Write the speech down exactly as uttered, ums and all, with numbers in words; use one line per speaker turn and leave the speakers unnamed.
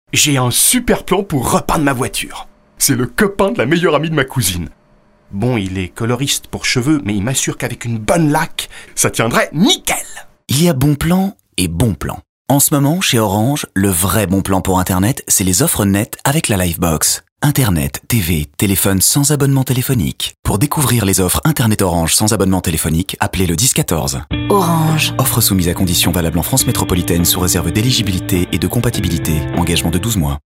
J'ai un super plan pour repeindre ma voiture. C'est le copain de la meilleure amie de ma cousine. Bon, il est coloriste pour cheveux, mais il m'assure qu'avec une bonne laque, ça tiendrait nickel.
Il y a bon plan et bon plan. En ce moment, chez Orange, le vrai bon plan pour Internet, c'est les offres nettes avec la Livebox. Internet, T V, téléphone sans abonnement téléphonique. Pour découvrir les offres Internet Orange sans abonnement téléphonique, appelez le dix quatorze.
Orange.
Offre soumise à conditions valables en France métropolitaine sous réserve d'éligibilité et de compatibilité. Engagement de douze mois.